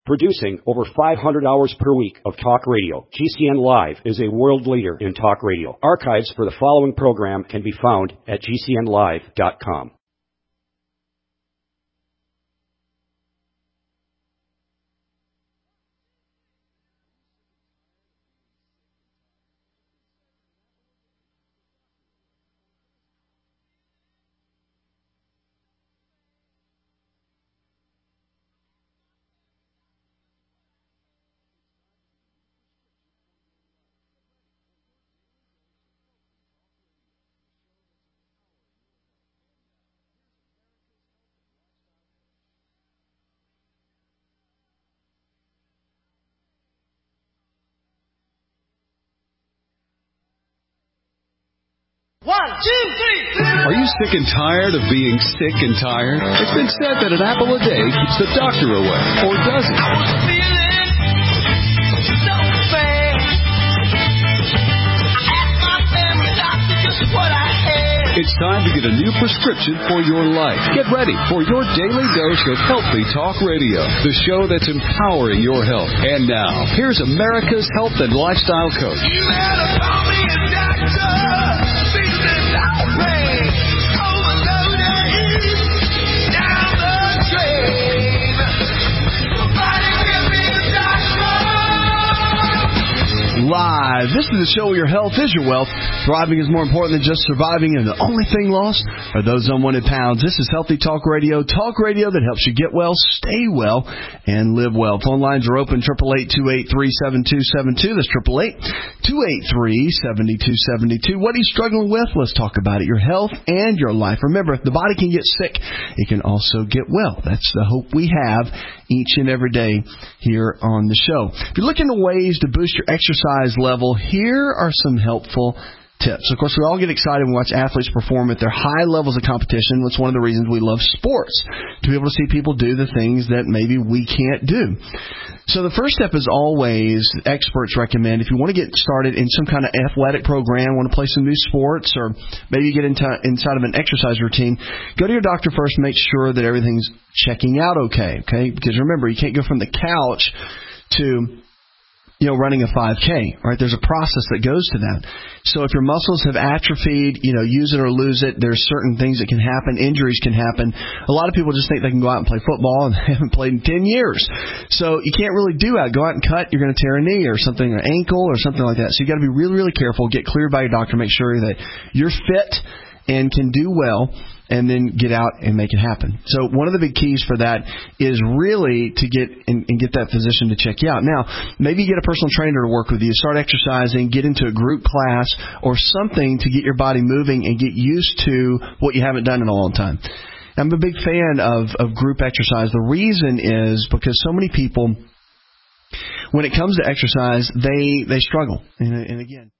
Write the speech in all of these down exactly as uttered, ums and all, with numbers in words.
Producing over five hundred hours per week of talk radio, G C N Live is a world leader in talk radio. Archives for the following program can be found at G C N live dot com. One, two, three. Are you sick and tired of being sick and tired? It's been said that an apple a day keeps the doctor away. Or does it? I was feeling so bad. I asked my family doctor just what I had. It's time to get a new prescription for your life. Get ready for your daily dose of Healthy Talk Radio, the show that's empowering your health. And now, here's America's health and lifestyle coach. You better call me a doctor. Live. This is the show where your health is your wealth. Thriving is more important than just surviving, and the only thing lost are those unwanted pounds. This is Healthy Talk Radio, talk radio that helps you get well, stay well, and live well. Phone lines are open, eight eight eight, two eight three, seven two seven two. That's eight eight eight, two eight three, seven two seven two. What are you struggling with? Let's talk about it. Your health and your life. Remember, if the body can get sick, it can also get well. That's the hope we have each and every day here on the show. If you're looking for ways to boost your exercise level, here are some helpful tips. Of course, we all get excited when we watch athletes perform at their high levels of competition. That's one of the reasons we love sports, to be able to see people do the things that maybe we can't do. So the first step is always, experts recommend, if you want to get started in some kind of athletic program, want to play some new sports, or maybe get into inside of an exercise routine, go to your doctor first and make sure that everything's checking out okay, okay? Because remember, you can't go from the couch to, you know, running a five K, right? There's a process that goes to that. So if your muscles have atrophied, you know, use it or lose it, there's certain things that can happen. Injuries can happen. A lot of people just think they can go out and play football, and they haven't played in ten years. So you can't really do that. Go out and cut, you're going to tear a knee or something, or ankle or something like that. So you got to be really, really careful. Get cleared by your doctor. Make sure that you're fit and can do well, and then get out and make it happen. So one of the big keys for that is really to get and, and get that physician to check you out. Now, maybe you get a personal trainer to work with you, start exercising, get into a group class or something to get your body moving and get used to what you haven't done in a long time. I'm a big fan of, of group exercise. The reason is because so many people, when it comes to exercise, they, they struggle. And, and again,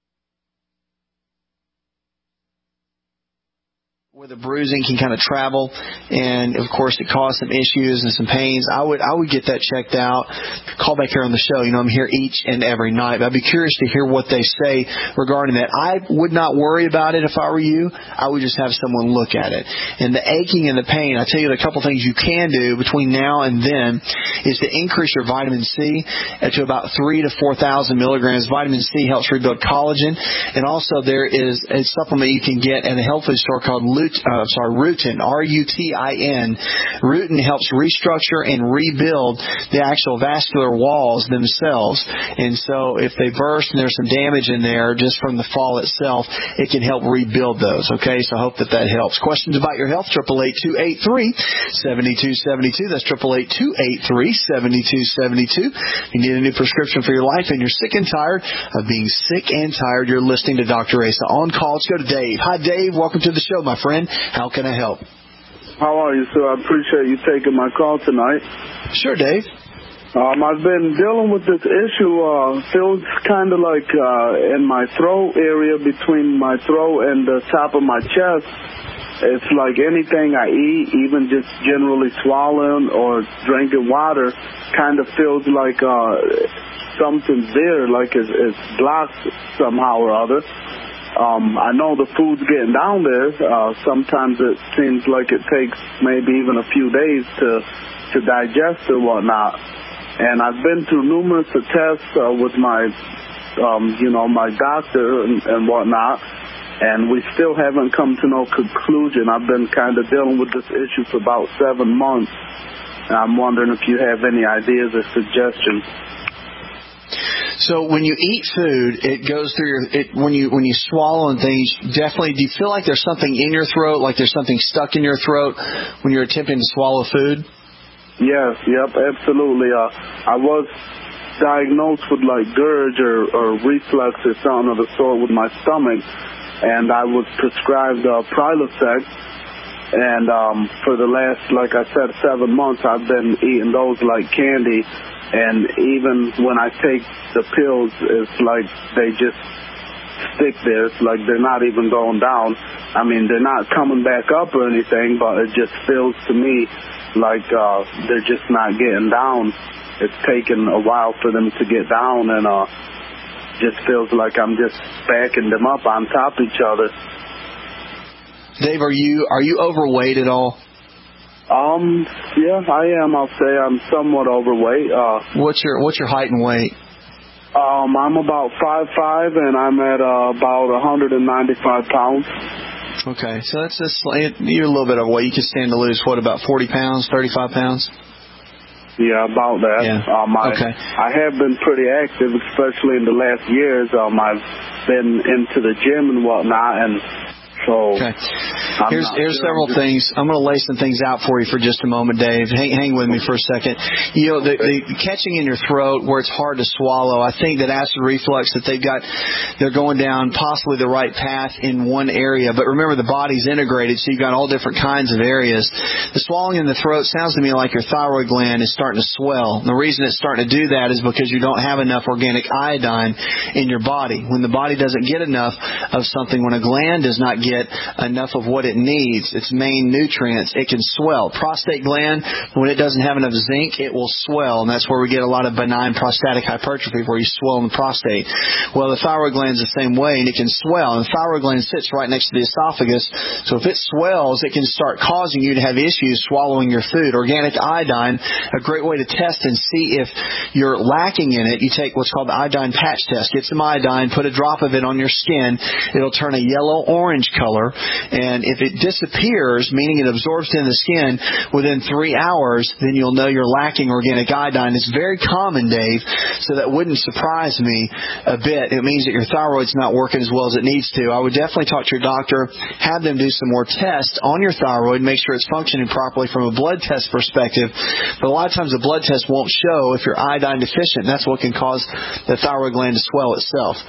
where the bruising can kind of travel, and of course it caused some issues and some pains. I would I would get that checked out. Call back here on the show. You know, I'm here each and every night. But I'd be curious to hear what they say regarding that. I would not worry about it if I were you. I would just have someone look at it. And the aching and the pain, I tell you, the couple things you can do between now and then is to increase your vitamin C to about three to four thousand milligrams. Vitamin C helps rebuild collagen, and also there is a supplement you can get at a health food store called Lutein. Uh, sorry, Rutin, R U T I N. Rutin helps restructure and rebuild the actual vascular walls themselves. And so if they burst and there's some damage in there just from the fall itself, it can help rebuild those. Okay, so I hope that that helps. Questions about your health, eight eight eight, two eight three, seven two seven two. That's eight eight eight, two eight three, seven two seven two. If you need a new prescription for your life and you're sick and tired of being sick and tired, you're listening to Doctor Asa. On call, let's go to Dave. Hi, Dave. Welcome to the show, my friend. How can I help? How are you, sir? I appreciate you taking my call tonight. Sure, Dave. Um, I've been dealing with this issue. Uh, feels kind of like uh, in my throat area, between my throat and the top of my chest. It's like anything I eat, even just generally swallowing or drinking water, kind of feels like uh, something's there, like it's, it's blocked somehow or other. Um, I know the food's getting down there. Uh, sometimes it seems like it takes maybe even a few days to to digest or whatnot. And I've been through numerous tests uh, with my, um, you know, my doctor and, and whatnot, and we still haven't come to no conclusion. I've been kind of dealing with this issue for about seven months, and I'm wondering if you have any ideas or suggestions. So when you eat food, it goes through your. It, when you when you swallow and things, definitely. Do you feel like there's something in your throat, like there's something stuck in your throat when you're attempting to swallow food? Yes, yep, absolutely. Uh, I was diagnosed with like GERD or, or reflux or something of the sort with my stomach, and I was prescribed uh, Prilosec. And um, for the last, like I said, seven months, I've been eating those like candy. And even when I take the pills, it's like they just stick there. It's like they're not even going down. I mean, they're not coming back up or anything, but it just feels to me like uh, they're just not getting down. It's taken a while for them to get down, and uh, just feels like I'm just stacking them up on top of each other. Dave, are you are you overweight at all? Um, yeah, I am. I'll say I'm somewhat overweight. Uh, what's your what's your height and weight? Um, I'm about five five, and I'm at uh, about one hundred ninety-five pounds. Okay, so that's just you're a little bit overweight. You can stand to lose what, about forty pounds, thirty-five pounds? Yeah, about that. Yeah. Um, I, okay. I have been pretty active, especially in the last years. Um, I've been into the gym and whatnot, and so okay. Here's here's sure several just... things. I'm going to lay some things out for you for just a moment, Dave. Hang, hang with me for a second. You know, the, the catching in your throat where it's hard to swallow, I think that acid reflux, that they've got, they're going down possibly the right path in one area. But remember, the body's integrated, so you've got all different kinds of areas. The swallowing in the throat sounds to me like your thyroid gland is starting to swell. And the reason it's starting to do that is because you don't have enough organic iodine in your body. When the body doesn't get enough of something, when a gland does not get enough of what it needs, its main nutrients, it can swell. Prostate gland, when it doesn't have enough zinc, it will swell, and that's where we get a lot of benign prostatic hypertrophy, where you swell in the prostate. Well, the thyroid gland is the same way, and it can swell, and the thyroid gland sits right next to the esophagus, so if it swells, it can start causing you to have issues swallowing your food. Organic iodine, a great way to test and see if you're lacking in it, you take what's called the iodine patch test. Get some iodine, put a drop of it on your skin, it'll turn a yellow-orange color, and if it disappears, meaning it absorbs in the skin within three hours, then you'll know you're lacking organic iodine. It's very common, Dave, so that wouldn't surprise me a bit. It means that your thyroid's not working as well as it needs to. I would definitely talk to your doctor, have them do some more tests on your thyroid, make sure it's functioning properly from a blood test perspective. But a lot of times the blood test won't show if you're iodine deficient, and that's what can cause the thyroid gland to swell itself.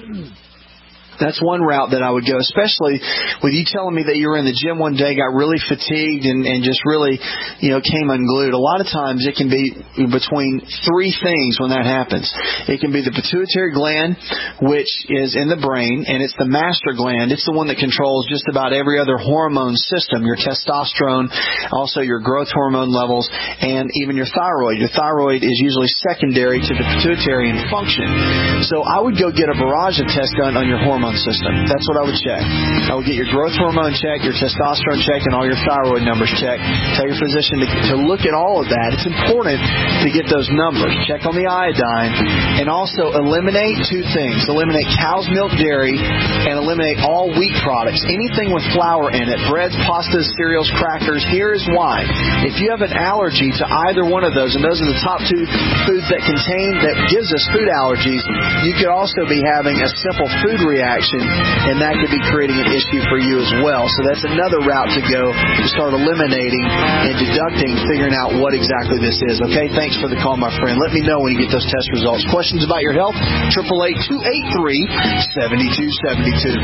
That's one route that I would go, especially with you telling me that you were in the gym one day, got really fatigued, and, and just really, you know, came unglued. A lot of times it can be between three things when that happens. It can be the pituitary gland, which is in the brain, and it's the master gland. It's the one that controls just about every other hormone system, your testosterone, also your growth hormone levels, and even your thyroid. Your thyroid is usually secondary to the pituitary in function. So I would go get a barrage of tests done on your hormone system. That's what I would check. I would get your growth hormone checked, your testosterone checked, and all your thyroid numbers checked. Tell your physician to, to look at all of that. It's important to get those numbers. Check on the iodine, and also eliminate two things. Eliminate cow's milk dairy, and eliminate all wheat products. Anything with flour in it. Breads, pastas, cereals, crackers. Here is why. If you have an allergy to either one of those, and those are the top two foods that contain, that gives us food allergies, you could also be having a simple food reaction, and that could be creating an issue for you as well. So that's another route to go to start eliminating and deducting, figuring out what exactly this is. Okay, thanks for the call, my friend. Let me know when you get those test results. Questions about your health? eight eight eight, two eight three, seven two seven two.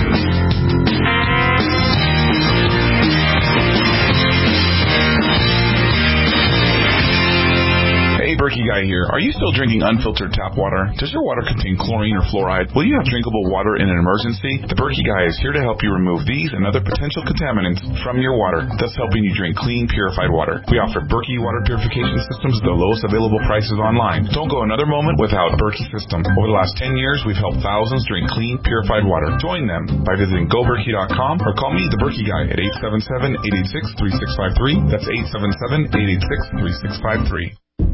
Berkey Guy here. Are you still drinking unfiltered tap water? Does your water contain chlorine or fluoride? Will you have drinkable water in an emergency? The Berkey Guy is here to help you remove these and other potential contaminants from your water, thus helping you drink clean, purified water. We offer Berkey water purification systems at the lowest available prices online. Don't go another moment without a Berkey system. Over the last ten years, we've helped thousands drink clean, purified water. Join them by visiting go berkey dot com or call me, the Berkey Guy, at eight seven seven, eight eight six, three six five three. That's eight seven seven, eight eight six, three six five three.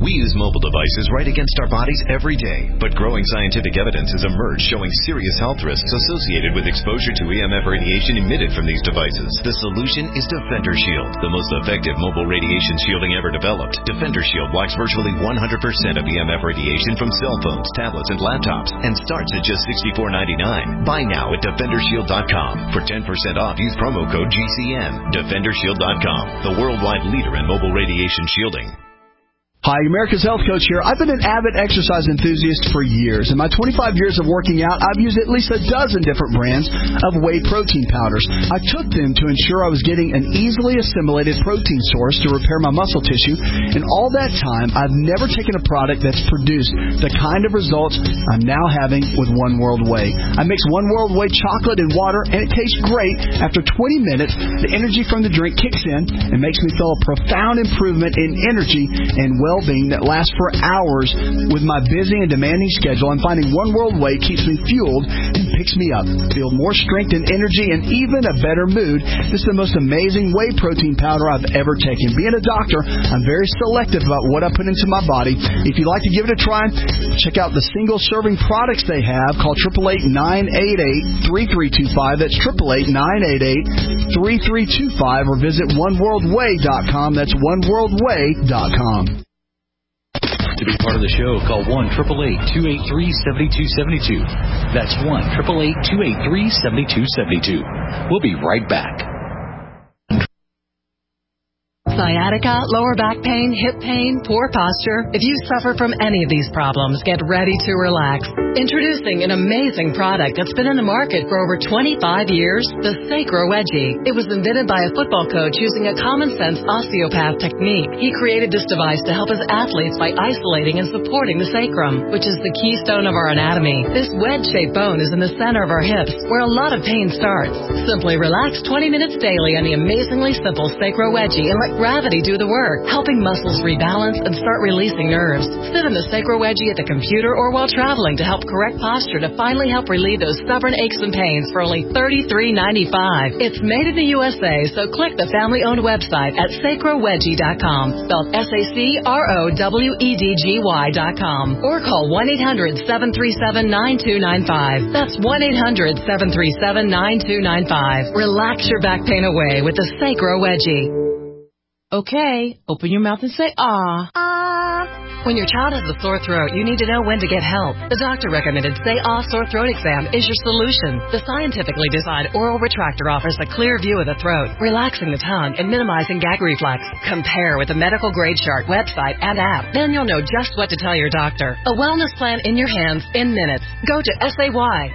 We use mobile devices right against our bodies every day, but growing scientific evidence has emerged showing serious health risks associated with exposure to E M F radiation emitted from these devices. The solution is Defender Shield, the most effective mobile radiation shielding ever developed. Defender Shield blocks virtually one hundred percent of E M F radiation from cell phones, tablets, and laptops, and starts at just sixty-four ninety-nine. Buy now at defender shield dot com. For ten percent off, use promo code G C N. defender shield dot com, the worldwide leader in mobile radiation shielding. Hi, America's Health Coach here. I've been an avid exercise enthusiast for years. In my twenty-five years of working out, I've used at least a dozen different brands of whey protein powders. I took them to ensure I was getting an easily assimilated protein source to repair my muscle tissue, and all that time, I've never taken a product that's produced the kind of results I'm now having with One World Whey. I mix One World Whey chocolate and water, and it tastes great. After twenty minutes, the energy from the drink kicks in and makes me feel a profound improvement in energy and well well-being that lasts for hours. With my busy and demanding schedule, I'm finding One World Whey keeps me fueled and picks me up. Feel more strength and energy and even a better mood. This is the most amazing whey protein powder I've ever taken. Being a doctor, I'm very selective about what I put into my body. If you'd like to give it a try, check out the single-serving products they have. Call eight eight eight, nine eight eight, three three two five. That's eight eight eight, nine eight eight, three three two five, or visit one world whey dot com. That's one world whey dot com. To be part of the show, call one eight eight eight, two eight three, seven two seven two. That's one eight eight eight, two eight three, seven two seven two. We'll be right back. Sciatica, lower back pain, hip pain, poor posture. If you suffer from any of these problems, get ready to relax. Introducing an amazing product that's been in the market for over twenty-five years, the Sacro Wedgie. It was invented by a football coach using a common-sense osteopath technique. He created this device to help his athletes by isolating and supporting the sacrum, which is the keystone of our anatomy. This wedge-shaped bone is in the center of our hips, where a lot of pain starts. Simply relax twenty minutes daily on the amazingly simple Sacro Wedgie and let gravity do the work, helping muscles rebalance and start releasing nerves. Sit in the Sacro Wedgie at the computer or while traveling to help correct posture to finally help relieve those stubborn aches and pains for only thirty-three ninety-five. It's made in the U S A, so click the family-owned website at sacro wedgie dot com, spelled S A C R O W E D G Y dot com, or call one eight hundred, seven three seven, nine two nine five. That's one eight hundred, seven three seven, nine two nine five. Relax your back pain away with the Sacro Wedgie. Okay, open your mouth and say, ah. Ah. When your child has a sore throat, you need to know when to get help. The doctor recommended Say Ah Sore Throat Exam is your solution. The scientifically designed oral retractor offers a clear view of the throat, relaxing the tongue and minimizing gag reflex. Compare with the medical grade chart website and app. Then you'll know just what to tell your doctor. A wellness plan in your hands in minutes. Go to say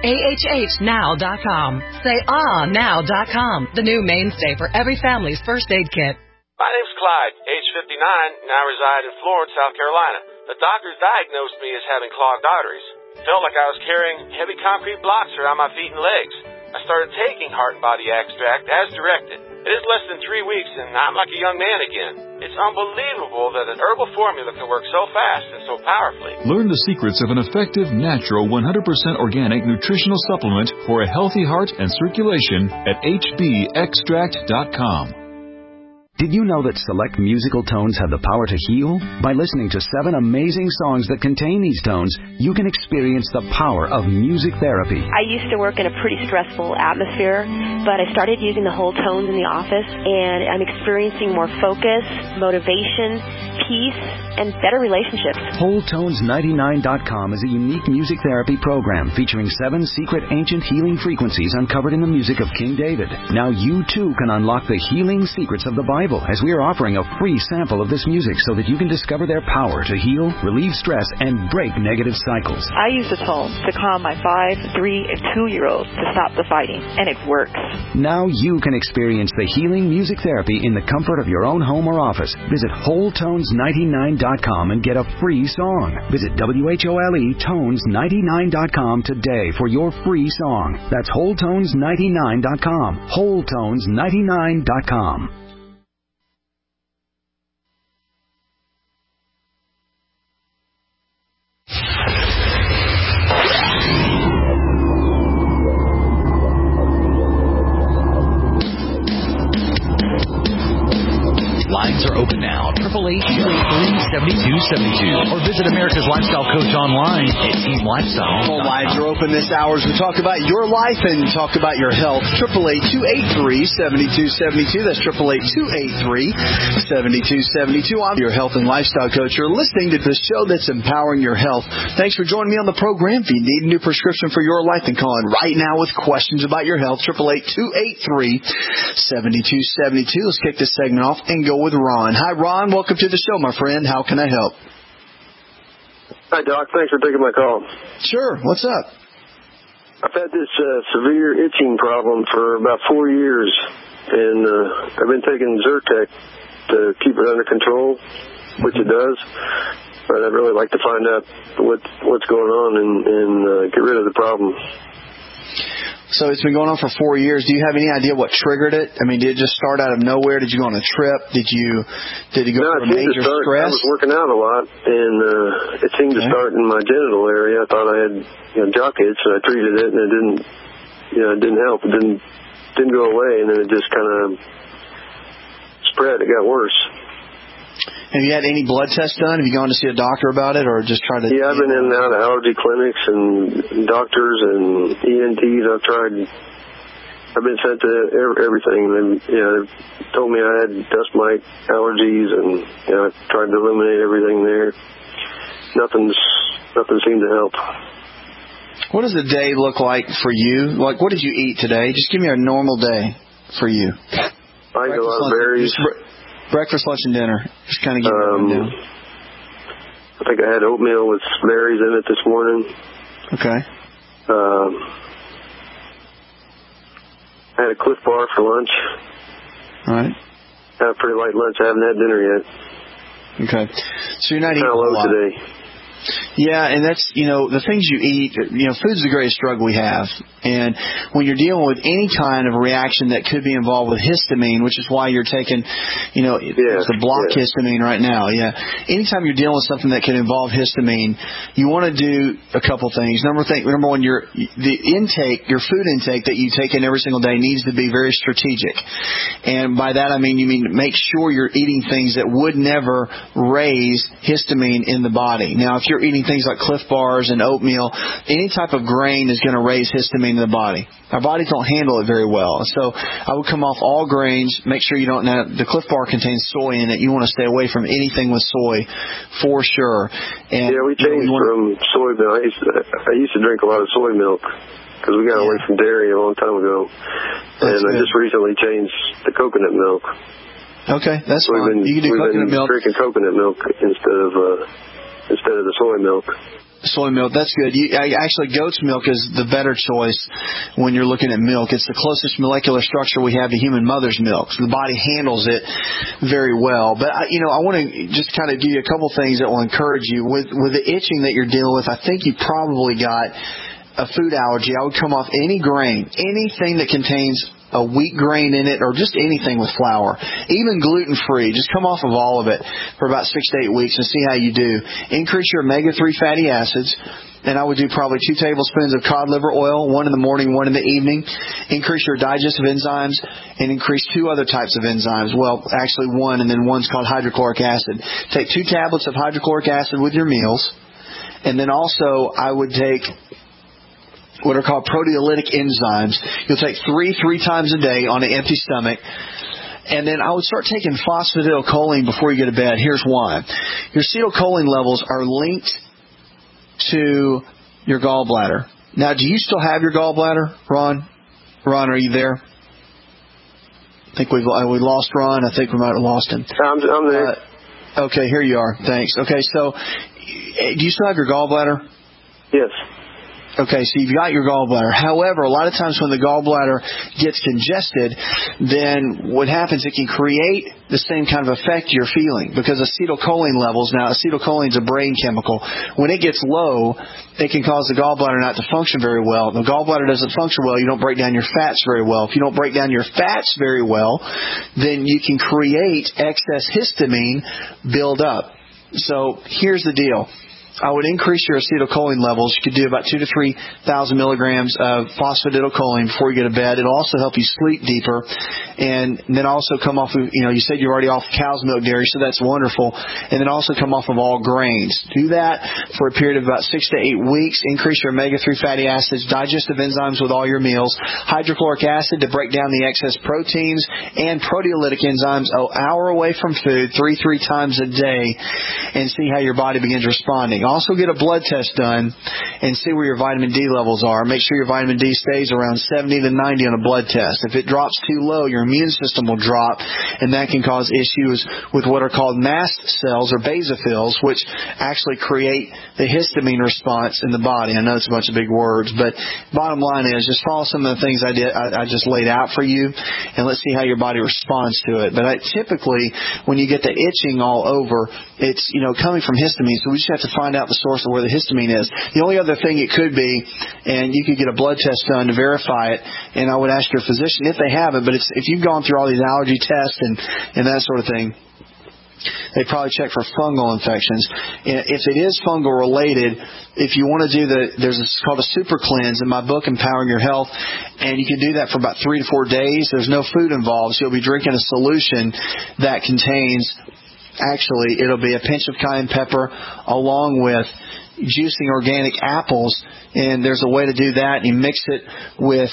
ah now dot com. say ah now dot com, the new mainstay for every family's first aid kit. My name's Clyde, age fifty-nine, and I reside in Florence, South Carolina. The doctors diagnosed me as having clogged arteries. Felt like I was carrying heavy concrete blocks around my feet and legs. I started taking Heart and Body Extract as directed. It is less than three weeks, and I'm like a young man again. It's unbelievable that an herbal formula can work so fast and so powerfully. Learn the secrets of an effective, natural, one hundred percent organic nutritional supplement for a healthy heart and circulation at H B extract dot com. Did you know that select musical tones have the power to heal? By listening to seven amazing songs that contain these tones, you can experience the power of music therapy. I used to work in a pretty stressful atmosphere, but I started using the whole tones in the office, and I'm experiencing more focus, motivation, peace, and better relationships. Whole Tones ninety-nine dot com is a unique music therapy program featuring seven secret ancient healing frequencies uncovered in the music of King David. Now you too can unlock the healing secrets of the Bible, as we are offering a free sample of this music so that you can discover their power to heal, relieve stress, and break negative cycles. I use the tones to calm my five, three, and two-year-olds to stop the fighting, and it works. Now you can experience the healing music therapy in the comfort of your own home or office. Visit Whole Tones ninety-nine dot com and get a free song. Visit W H O L E Tones ninety-nine dot com today for your free song. That's Whole Tones ninety-nine dot com. Whole Tones ninety-nine dot com. Lines are open now. eight eight eight, two eight three, seven two seven two. Or visit America's Lifestyle Coach online at team lifestyle. Phone lines are open this hour as we talk about your life and talk about your health. eight eight eight, two eight three, seven two seven two. That's eight eight eight, two eight three, seven two seven two. I'm your health and lifestyle coach. You're listening to the show that's empowering your health. Thanks for joining me on the program. If you need a new prescription for your life, then call in right now with questions about your health. eight eight eight, two eight three, seven two seven two. Let's kick this segment off and go with Ron. Hi, Ron. Welcome to the show, my friend. How can I help? Hi, Doc. Thanks for taking my call. Sure. What's up? I've had this uh, severe itching problem for about four years, and uh, I've been taking Zyrtec to keep it under control, which it does. But I'd really like to find out what what's going on and, and uh, get rid of the problem. So it's been going on for four years. Do you have any idea what triggered it? I mean, did it just start out of nowhere? Did you go on a trip? Did you did you go no, through a major start, stress? I was working out a lot, and uh, it seemed okay. to start in my genital area. I thought I had you know, jock itch, and I treated it, and it didn't, you know, it didn't help. It didn't didn't go away, and then it just kind of spread. It got worse. Have you had any blood tests done? Have you gone to see a doctor about it, or just tried to? Yeah, I've been in and out of allergy clinics and doctors and E N Ts. I've tried. I've been sent to everything. And you know, they told me I had dust mite allergies, and you know, I tried to eliminate everything there. Nothing's nothing seemed to help. What does a day look like for you? Like, what did you eat today? Just give me a normal day for you. I eat a lot of berries. Breakfast, lunch, and dinner. Just kind of give um, me a rundown. I think I had oatmeal with berries in it this morning. Okay. Um, I had a Cliff Bar for lunch. All right. I had a pretty light lunch. I haven't had dinner yet. Okay. So you're not eating a lot. Kind of low today. Yeah, and that's, you know, the things you eat, you know, food's the greatest drug we have. And when you're dealing with any kind of reaction that could be involved with histamine, which is why you're taking, you know, yeah, the block yeah. histamine right now. Yeah. Anytime you're dealing with something that could involve histamine, you want to do a couple things. Number thing, number one, your the intake, your food intake that you take in every single day needs to be very strategic. And by that I mean you mean make sure you're eating things that would never raise histamine in the body. Now, if you're eating things like Cliff Bars and oatmeal, any type of grain is going to raise histamine in the body. Our bodies don't handle it very well. So I would come off all grains. Make sure you don't know. The Cliff Bar contains soy in it. You want to stay away from anything with soy for sure. And, yeah, we changed you know, we from soy milk. I used, to, I used to drink a lot of soy milk because we got yeah. away from dairy a long time ago. That's and good. I just recently changed to coconut milk. Okay, that's so fine. Been, you can do we've coconut been milk. drinking coconut milk instead of... Uh, instead of the soy milk. Soy milk, that's good. You, actually, goat's milk is the better choice when you're looking at milk. It's the closest molecular structure we have to human mother's milk. So the body handles it very well. But, you know, I want to just kind of give you a couple things that will encourage you. With, with the itching that you're dealing with, I think you probably got a food allergy. I would come off any grain, anything that contains a wheat grain in it, or just anything with flour, even gluten-free. Just come off of all of it for about six to eight weeks and see how you do. Increase your omega three fatty acids, and I would do probably two tablespoons of cod liver oil, one in the morning, one in the evening. Increase your digestive enzymes, and increase two other types of enzymes. Well, actually one, and then one's called hydrochloric acid. Take two tablets of hydrochloric acid with your meals, and then also I would take what are called proteolytic enzymes. You'll take three, three times a day on an empty stomach. And then I would start taking phosphatidylcholine before you go to bed. Here's why. Your acetylcholine levels are linked to your gallbladder. Now, do you still have your gallbladder, Ron? Ron, are you there? I think we've we lost Ron. I think we might have lost him. I'm, I'm there. Uh, okay, here you are. Thanks. Okay, so do you still have your gallbladder? Yes. Okay, so you've got your gallbladder. However, a lot of times when the gallbladder gets congested, then what happens, it can create the same kind of effect you're feeling because acetylcholine levels, now acetylcholine is a brain chemical. When it gets low, it can cause the gallbladder not to function very well. The gallbladder doesn't function well, you don't break down your fats very well. If you don't break down your fats very well, then you can create excess histamine build up. So here's the deal. I would increase your acetylcholine levels. You could do about two to three thousand milligrams of phosphatidylcholine before you go to bed. It'll also help you sleep deeper, and then also come off of, you know, you said you're already off cow's milk dairy, so that's wonderful. And then also come off of all grains. Do that for a period of about six to eight weeks. Increase your omega three fatty acids, digestive enzymes with all your meals, hydrochloric acid to break down the excess proteins, and proteolytic enzymes an hour away from food, three three times a day, and see how your body begins responding. Also get a blood test done and see where your vitamin D levels are. Make sure your vitamin D stays around seventy to ninety on a blood test. If it drops too low, your immune system will drop, and that can cause issues with what are called mast cells or basophils, which actually create the histamine response in the body. I know it's a bunch of big words, but bottom line is just follow some of the things I did, I, I just laid out for you, and let's see how your body responds to it. But I, typically, when you get the itching all over, it's, you know, coming from histamine, so we just have to find out the source of where the histamine is. The only other thing it could be, and you could get a blood test done to verify it, and I would ask your physician if they have it, but it's, if you've gone through all these allergy tests and, and that sort of thing, they probably check for fungal infections. If it is fungal related, if you want to do the, there's this called a super cleanse in my book, Empowering Your Health, and you can do that for about three to four days. There's no food involved, so you'll be drinking a solution that contains, actually, it'll be a pinch of cayenne pepper along with juicing organic apples, and there's a way to do that. You mix it with,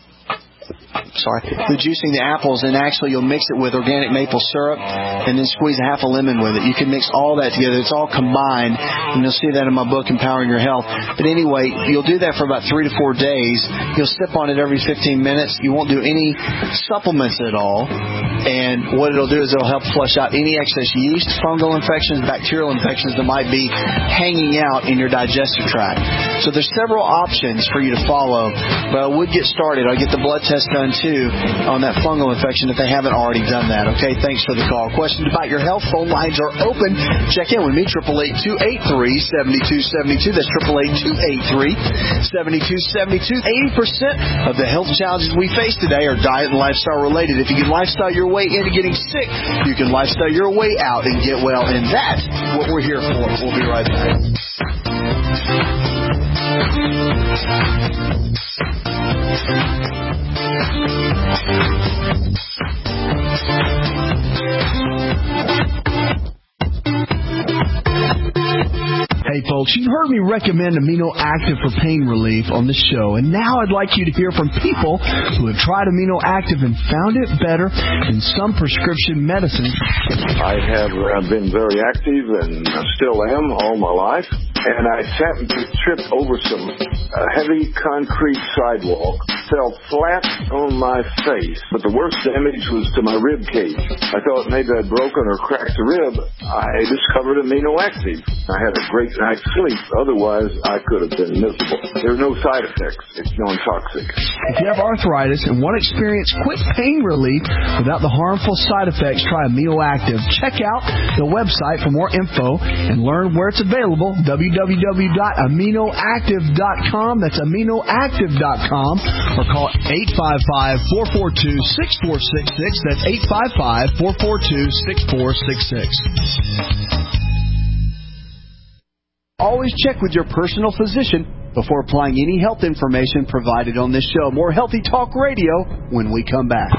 sorry, the juicing the apples, and actually you'll mix it with organic maple syrup and then squeeze a half a lemon with it. You can mix all that together. It's all combined, and you'll see that in my book, Empowering Your Health. But anyway, you'll do that for about three to four days. You'll sip on it every fifteen minutes. You won't do any supplements at all, and what it'll do is it'll help flush out any excess yeast, fungal infections, bacterial infections that might be hanging out in your digestive tract. So there's several options for you to follow, but I would get started. I'll get the blood test done too on that fungal infection if they haven't already done that. Okay, thanks for the call. Questions about your health, phone lines are open. Check in with me, eight eight eight, two eight three, seven two seven two. That's eight eight eight, two eight three, seven two seven two. eighty percent of the health challenges we face today are diet and lifestyle related. If you can lifestyle your way into getting sick, you can lifestyle your way out and get well, and that's what we're here for. We'll be right back. Hey folks, you've heard me recommend Amino Active for pain relief on the show, and now I'd like you to hear from people who have tried Amino Active and found it better than some prescription medicines. I have uh, been very active and still am all my life, and I happened to trip over some uh, heavy concrete sidewalk, fell flat on my face, but the worst damage was to my rib cage. I thought maybe I'd broken or cracked the rib. I discovered Amino Active. I had a great night's sleep. Otherwise, I could have been miserable. There are no side effects. It's non-toxic. If you have arthritis and want to experience quick pain relief without the harmful side effects, try Amino Active. Check out the website for more info and learn where it's available, w w w dot amino active dot com. That's amino active dot com. Or call eight five five, four four two, six four six six. That's eight five five, four four two, six four six six. Always check with your personal physician before applying any health information provided on this show. More Healthy Talk Radio when we come back.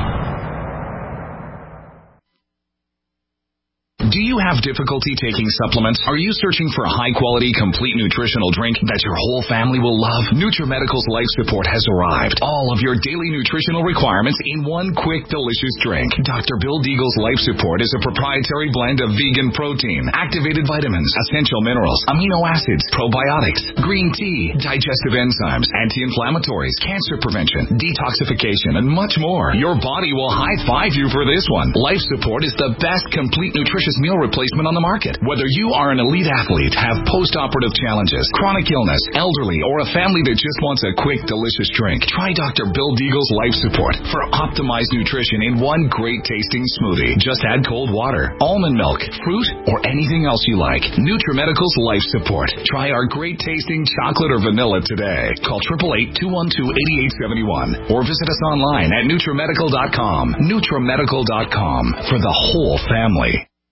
Do you have difficulty taking supplements? Are you searching for a high-quality, complete nutritional drink that your whole family will love? NutriMedical's Life Support has arrived. All of your daily nutritional requirements in one quick, delicious drink. Doctor Bill Deagle's Life Support is a proprietary blend of vegan protein, activated vitamins, essential minerals, amino acids, probiotics, green tea, digestive enzymes, anti-inflammatories, cancer prevention, detoxification, and much more. Your body will high-five you for this one. Life Support is the best complete nutritious meal replacement on the market. Whether you are an elite athlete, have post-operative challenges, chronic illness, elderly, or a family that just wants a quick, delicious drink, try Doctor Bill Deagle's Life Support for optimized nutrition in one great-tasting smoothie. Just add cold water, almond milk, fruit, or anything else you like. NutriMedical's Life Support. Try our great-tasting chocolate or vanilla today. Call eight eight eight, two one two, eight eight seven one or visit us online at NutriMedical dot com. NutriMedical dot com for the whole family.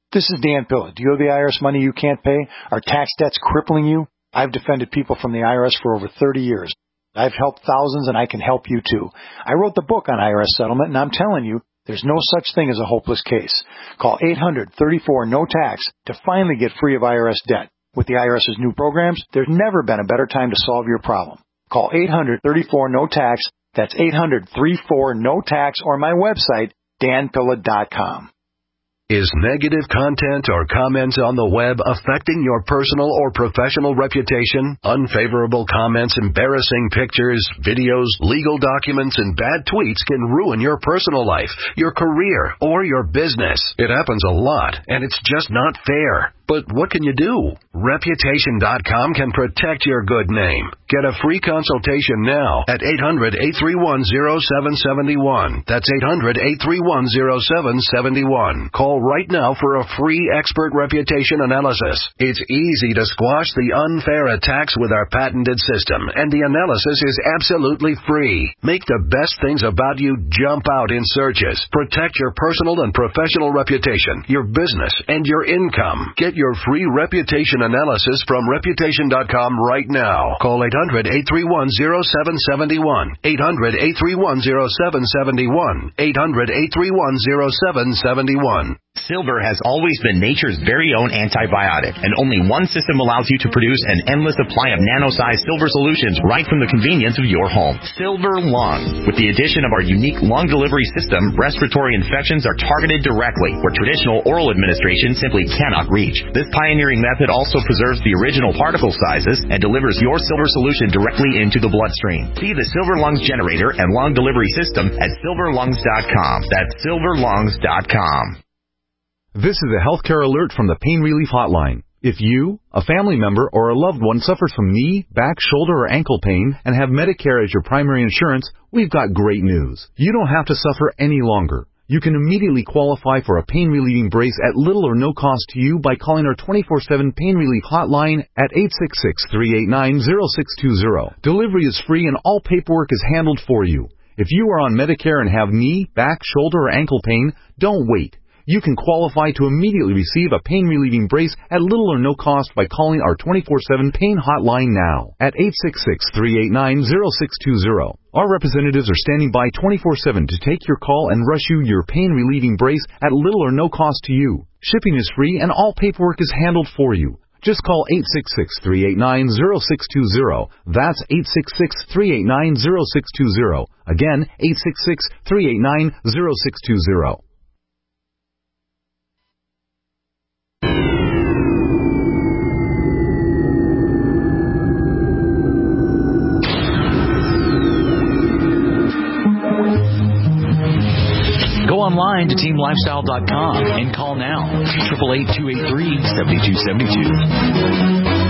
This is Dan Pilla. Do you have the I R S money you can't pay? Are tax debts crippling you? I've defended people from the I R S for over thirty years. I've helped thousands, and I can help you too. I wrote the book on I R S settlement, and I'm telling you, there's no such thing as a hopeless case. Call eight hundred, thirty-four, no tax to finally get free of I R S debt. With the IRS's new programs, there's never been a better time to solve your problem. Call eight hundred, thirty-four, no tax. That's eight hundred, thirty-four, no tax, or my website, dan pilla dot com. Is negative content or comments on the web affecting your personal or professional reputation? Unfavorable comments, embarrassing pictures, videos, legal documents, and bad tweets can ruin your personal life, your career, or your business. It happens a lot, and it's just not fair. But what can you do? Reputation dot com can protect your good name. Get a free consultation now at eight hundred, eight three one, zero seven seven one. That's eight hundred, eight three one, zero seven seven one. Call right now for a free expert reputation analysis. It's easy to squash the unfair attacks with our patented system, and the analysis is absolutely free. Make the best things about you jump out in searches. Protect your personal and professional reputation, your business, and your income. Get your free reputation analysis from reputation dot com right now. Call eight hundred, eight three one, zero seven seven one. eight hundred, eight three one, zero seven seven one. eight hundred, eight three one, zero seven seven one. Silver has always been nature's very own antibiotic, and only one system allows you to produce an endless supply of nano-sized silver solutions right from the convenience of your home. Silver Lungs. With the addition of our unique lung delivery system, respiratory infections are targeted directly, where traditional oral administration simply cannot reach. This pioneering method also preserves the original particle sizes and delivers your silver solution directly into the bloodstream. See the Silver Lungs generator and lung delivery system at silver lungs dot com. That's silver lungs dot com. This is a healthcare alert from the Pain Relief Hotline. If you, a family member, or a loved one suffers from knee, back, shoulder, or ankle pain and have Medicare as your primary insurance, we've got great news. You don't have to suffer any longer. You can immediately qualify for a pain-relieving brace at little or no cost to you by calling our twenty-four seven Pain Relief Hotline at eight six six, three eight nine, zero six two zero. Delivery is free and all paperwork is handled for you. If you are on Medicare and have knee, back, shoulder, or ankle pain, don't wait. You can qualify to immediately receive a pain-relieving brace at little or no cost by calling our twenty-four seven Pain Hotline now at eight six six, three eight nine, zero six two zero. Our representatives are standing by twenty-four seven to take your call and rush you your pain-relieving brace at little or no cost to you. Shipping is free and all paperwork is handled for you. Just call eight six six, three eight nine, zero six two zero. That's eight six six, three eight nine, zero six two zero. Again, eight six six, three eight nine, zero six two zero. Go online to team lifestyle dot com and call now, eight eight eight, two eight three, seven two seven two.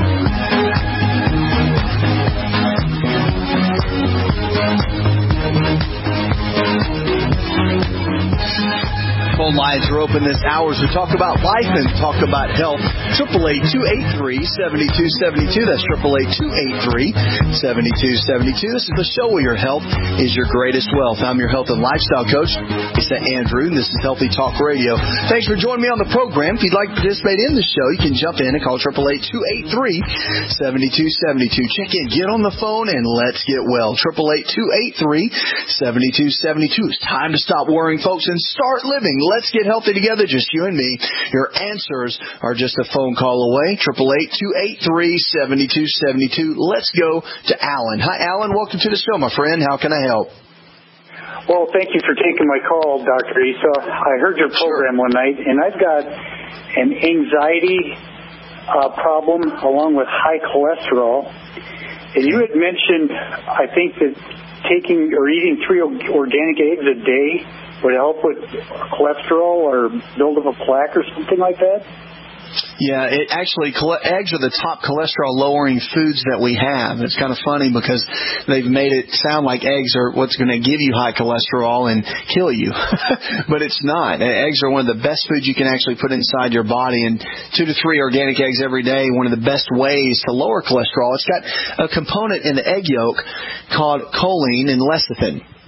Phone lines are open this hour as we talk about life and talk about health. Triple eight two eight three seven two seven two. That's triple eight two eight three seven two seven two. This is the show where your health is your greatest wealth. I'm your health and lifestyle coach, Lisa Andrew, and this is Healthy Talk Radio. Thanks for joining me on the program. If you'd like to participate in the show, you can jump in and call triple eight two eight three seven two seven two. Check in, get on the phone, and let's get well. Triple eight two eight three seven two seven two. It's time to stop worrying, folks, and start living. Let's get healthy together, just you and me. Your answers are just a phone call away. triple eight two eight three seven two seven two. Let's go to Alan. Hi, Alan. Welcome to the show, my friend. How can I help? Well, thank you for taking my call, Doctor Isa. I heard your program one night, and I've got an anxiety uh, problem along with high cholesterol. And you had mentioned, I think, that taking or eating three organic eggs a day would help with cholesterol or build up a plaque or something like that? Yeah, it actually, eggs are the top cholesterol-lowering foods that we have. It's kind of funny because they've made it sound like eggs are what's going to give you high cholesterol and kill you. But it's not. Eggs are one of the best foods you can actually put inside your body. And two to three organic eggs every day, one of the best ways to lower cholesterol. It's got a component in the egg yolk called choline and lecithin.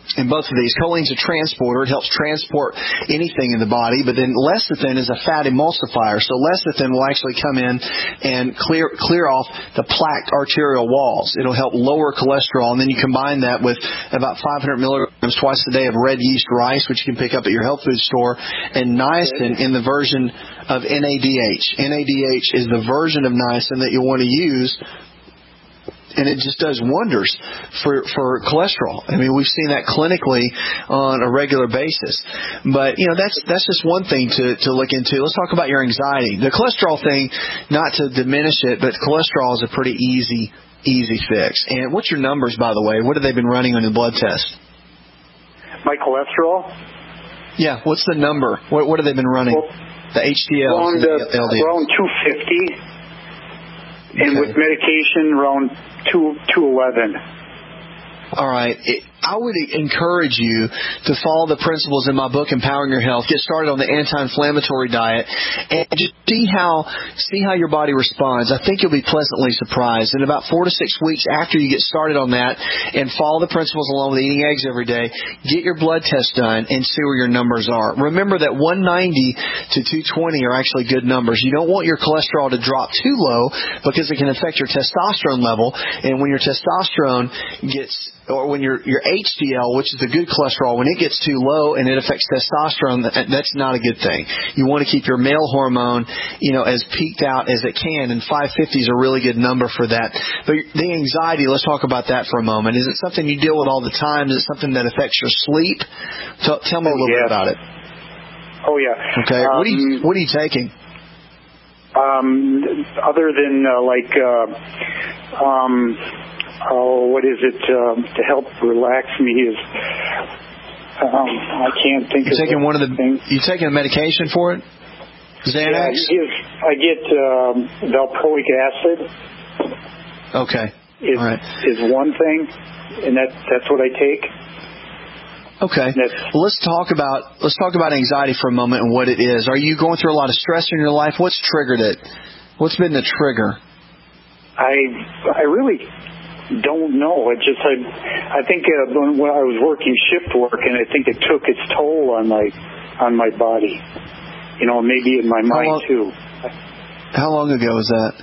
in both of these. Choline's a transporter. It helps transport anything in the body. But then lecithin is a fat emulsifier. So lecithin will actually come in and clear clear off the plaqued arterial walls. It'll help lower cholesterol. And then you combine that with about five hundred milligrams twice a day of red yeast rice, which you can pick up at your health food store, and niacin in the version of N A D H. N A D H is the version of niacin that you want to use, and it just does wonders for for cholesterol. I mean, we've seen that clinically on a regular basis. But, you know, that's that's just one thing to, to look into. Let's talk about your anxiety. The cholesterol thing, not to diminish it, but cholesterol is a pretty easy, easy fix. And what's your numbers, by the way? What have they been running on your blood test? My cholesterol? Yeah, what's the number? What, what have they been running? Well, the H D Ls around, and the uh, L D Ls? Around two fifty. Okay. And with medication, around two two eleven. All right. It, I would encourage you to follow the principles in my book, Empowering Your Health. Get started on the anti-inflammatory diet and just see how see how your body responds. I think you'll be pleasantly surprised. In about four to six weeks after you get started on that and follow the principles along with eating eggs every day, get your blood test done and see where your numbers are. Remember that one ninety to two twenty are actually good numbers. You don't want your cholesterol to drop too low because it can affect your testosterone level. And when your testosterone gets, or when your your H D L, which is the good cholesterol, when it gets too low and it affects testosterone, that's not a good thing. You want to keep your male hormone, you know, as peaked out as it can, and five fifty is a really good number for that. But the anxiety, let's talk about that for a moment. Is it something you deal with all the time? Is it something that affects your sleep? Tell, tell me a little yes. bit about it. Oh, yeah. Okay. Um, what are you What are you taking? Um, other than uh, like, uh, um, oh, what is it um, to help relax me is um, I can't think. You of taking one of the? thing. You taking a medication for it? Xanax. Yeah, I get um, valproic acid. Okay. Is, All right. is one thing, and that that's what I take. Okay. Well, let's talk about let's talk about anxiety for a moment and what it is. Are you going through a lot of stress in your life? What's triggered it? What's been the trigger? I I really don't know. It just I I think uh, when, when I was working shift work, and I think it took its toll on my on my body. You know, maybe in my mind long, too. How long ago was that?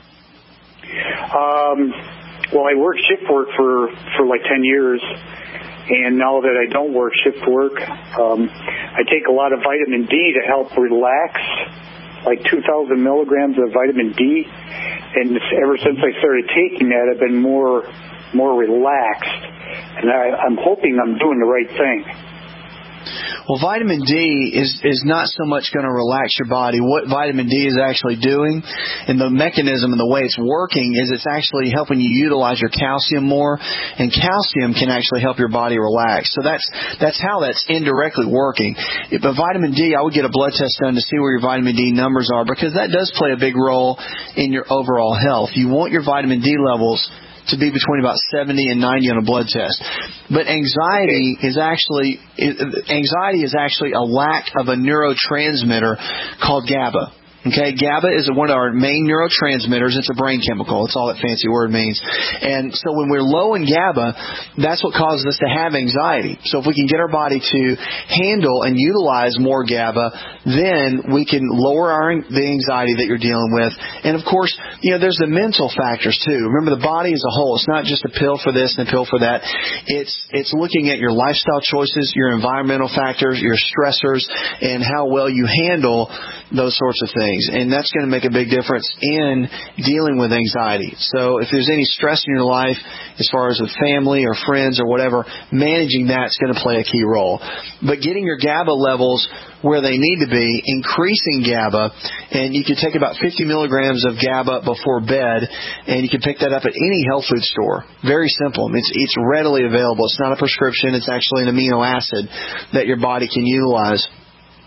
Um. Well, I worked shift work for for like ten years. And now that I don't work shift work, um, I take a lot of vitamin D to help relax, like two thousand milligrams of vitamin D. And ever since I started taking that, I've been more more relaxed. And I, I'm hoping I'm doing the right thing. Well, vitamin D is, is not so much going to relax your body. What vitamin D is actually doing, and the mechanism and the way it's working, is it's actually helping you utilize your calcium more, and calcium can actually help your body relax. So that's that's how that's indirectly working. But vitamin D, I would get a blood test done to see where your vitamin D numbers are, because that does play a big role in your overall health. You want your vitamin D levels to be between about seventy and ninety on a blood test. But anxiety is actually anxiety is actually a lack of a neurotransmitter called GABA. Okay, GABA is one of our main neurotransmitters. It's a brain chemical. That's all that fancy word means. And so when we're low in GABA, that's what causes us to have anxiety. So if we can get our body to handle and utilize more GABA, then we can lower our the anxiety that you're dealing with. And of course, you know, there's the mental factors too. Remember, the body as a whole. It's not just a pill for this and a pill for that. It's it's looking at your lifestyle choices, your environmental factors, your stressors, and how well you handle those sorts of things. And that's going to make a big difference in dealing with anxiety. So if there's any stress in your life, as far as with family or friends or whatever, managing that's going to play a key role. But getting your GABA levels where they need to be, increasing GABA, and you can take about fifty milligrams of GABA before bed, and you can pick that up at any health food store. Very simple. It's, it's readily available. It's not a prescription. It's actually an amino acid that your body can utilize.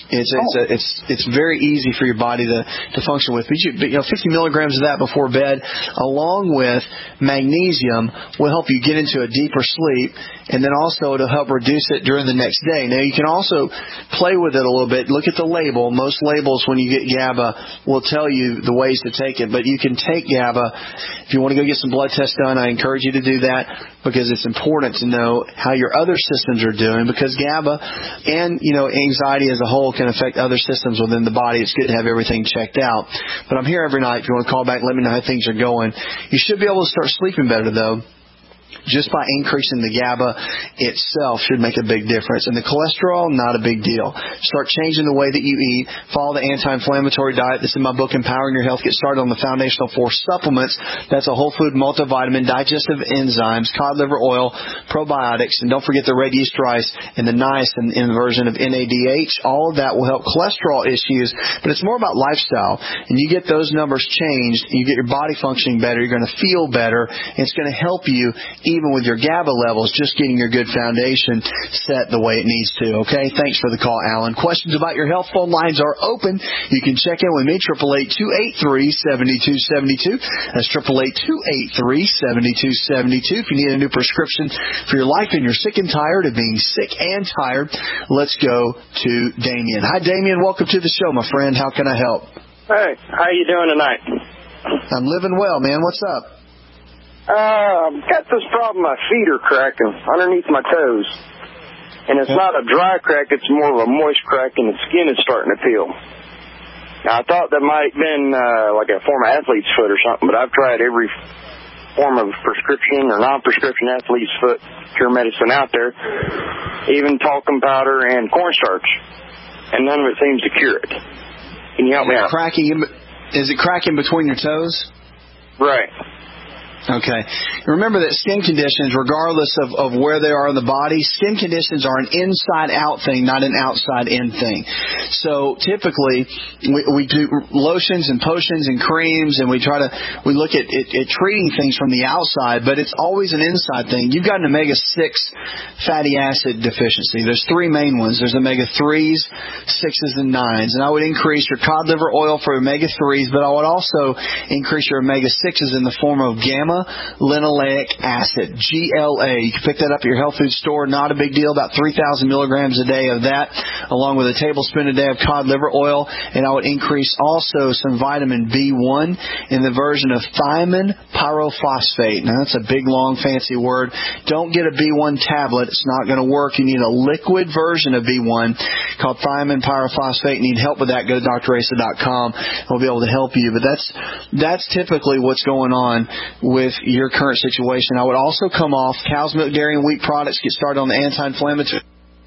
It's it's Oh. a, it's it's very easy for your body to, to function with. But you, but, you know, fifty milligrams of that before bed, along with magnesium, will help you get into a deeper sleep, and then also it'll help reduce it during the next day. Now you can also play with it a little bit. Look at the label. Most labels when you get GABA will tell you the ways to take it, but you can take GABA. If you want to go get some blood tests done, I encourage you to do that, because it's important to know how your other systems are doing, because GABA and, you know, anxiety as a whole can affect other systems within the body. It's good to have everything checked out. But I'm here every night. If you want to call back, let me know how things are going. You should be able to start sleeping better, though. Just by increasing the GABA itself should make a big difference. And the cholesterol, not a big deal. Start changing the way that you eat. Follow the anti-inflammatory diet that's in my book, Empowering Your Health. Get started on the foundational four supplements. That's a whole food multivitamin, digestive enzymes, cod liver oil, probiotics, and don't forget the red yeast rice and the niacin in the version of N A D H. All of that will help cholesterol issues, but it's more about lifestyle. And you get those numbers changed, you get your body functioning better, you're going to feel better, and it's going to help you even with your GABA levels, just getting your good foundation set the way it needs to. Okay? Thanks for the call, Alan. Questions about your health? Phone lines are open. You can check in with me, eight eight eight, two eight three, seven two seven two. That's eight eight eight, two eight three, seven two seven two. If you need a new prescription for your life and you're sick and tired of being sick and tired, let's go to Damien. Hi, Damien. Welcome to the show, my friend. How can I help? Hey, how you doing tonight? I'm living well, man. What's up? Uh, I've got this problem. My feet are cracking underneath my toes. And it's not a dry crack, it's more of a moist crack, and the skin is starting to peel. Now, I thought that might have been uh, like a form of athlete's foot or something, but I've tried every form of prescription or non-prescription athlete's foot cure medicine out there, even talcum powder and cornstarch, and none of it seems to cure it. Can you help me out? Cracking in, is it cracking between your toes? Right. Okay. Remember that skin conditions, regardless of, of where they are in the body, skin conditions are an inside-out thing, not an outside-in thing. So typically, we, we do lotions and potions and creams, and we try to we look at, at, at treating things from the outside, but it's always an inside thing. You've got an omega six fatty acid deficiency. There's three main ones. There's omega threes, sixes, and nines. And I would increase your cod liver oil for omega threes, but I would also increase your omega sixes in the form of gamma linoleic acid, G L A. You can pick that up at your health food store. Not a big deal. About three thousand milligrams a day of that, along with a tablespoon a day of cod liver oil. And I would increase also some vitamin B one in the version of thiamine pyrophosphate. Now, that's a big, long, fancy word. Don't get a B one tablet. It's not going to work. You need a liquid version of B one called thiamine pyrophosphate. You need help with that, go to D R Asa dot com. We'll be able to help you. But that's that's typically what's going on with your current situation. I would also come off cow's milk, dairy, and wheat products, get started on the anti-inflammatory,